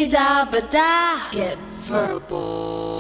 da ba da. Get verbal.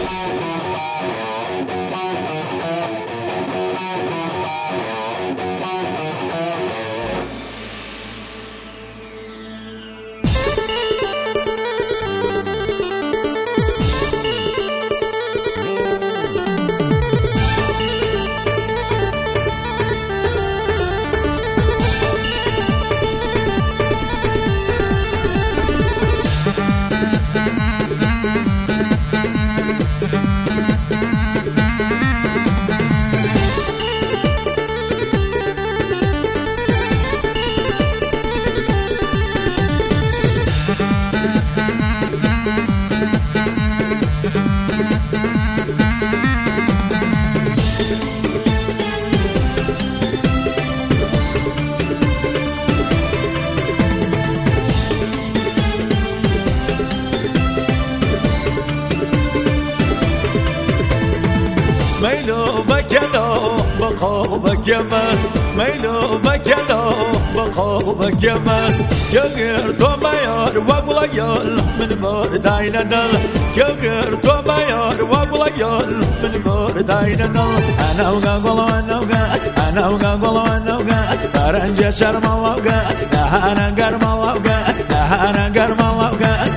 ميلو بكلو بخوبك يمس ميلو بكلو بخوبك يمس يغير تو ماير وابليال من مردين نل يغير تو ماير وابليال من مردين نل انا وقولو انا وقولو انا ترنج شرم وقا انا قرم وقا انا قرم وقا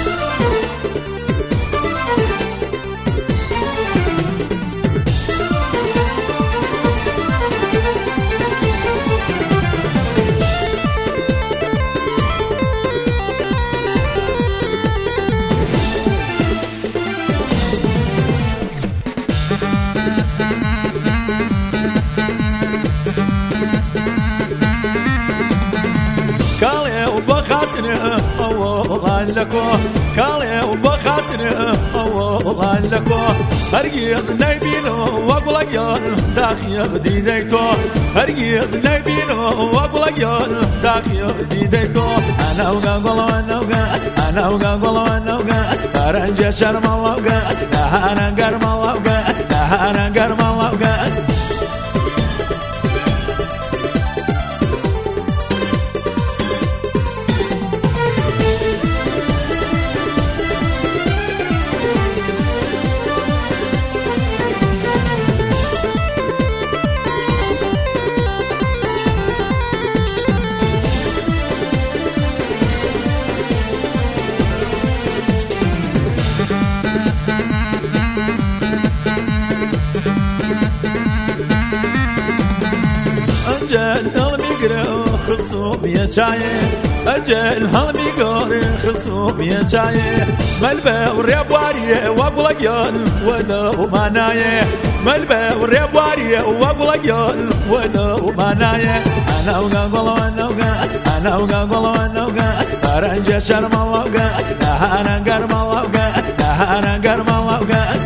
والله لكو كالي وبخاطر والله لكو هرقيز نبينو واقول يال داخي بديديتو هرقيز نبينو واقول يال داخي بديديتو انا وقول انا وقول ترنج شرم وقا انا قرم وقا انا قرم وقا أجل هالميقر خصوم يا شاي أجل هالميقر خصوم يا شاي ملبى والريب واريه وابو لقيال ولو ما نايه ملبى والريب واريه وابو لقيال ولو ما نايه أنا وقول أنا وقول ترنج شرم وقا أنا قرم وقا أنا قرم وقا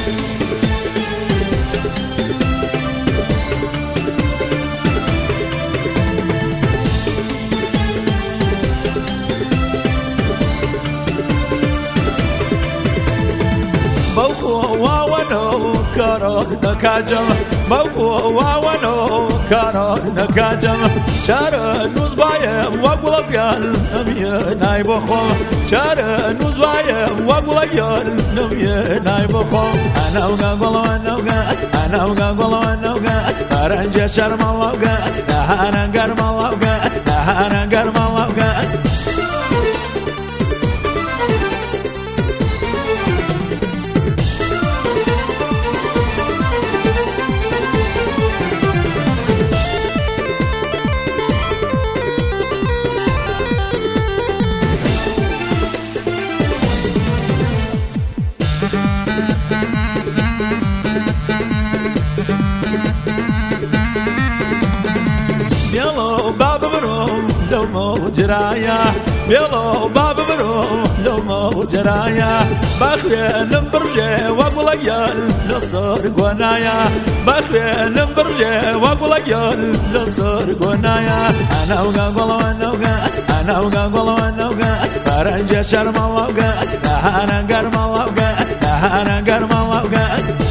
واوانو كارو نكاجم موفو واوانو كارو نكاجم شار نوز بايم واقول بيال نمي نايب خو شار نوز بايم واقول بيال نمي نايب خو انا وقول انا وقول ترنج شرم وقا انا قرم وقا انا قرم وقا بيلو باب بروم لو مو جرايا بيلو باب بروم لو مو جرايا بخوي نمبرجي واقول يال نصر قنايا بخوي نمبرجي واقول يال نصر قنايا انا وقول انا وقول ترنج شرم وقا انا قرم وقا انا قرم وقا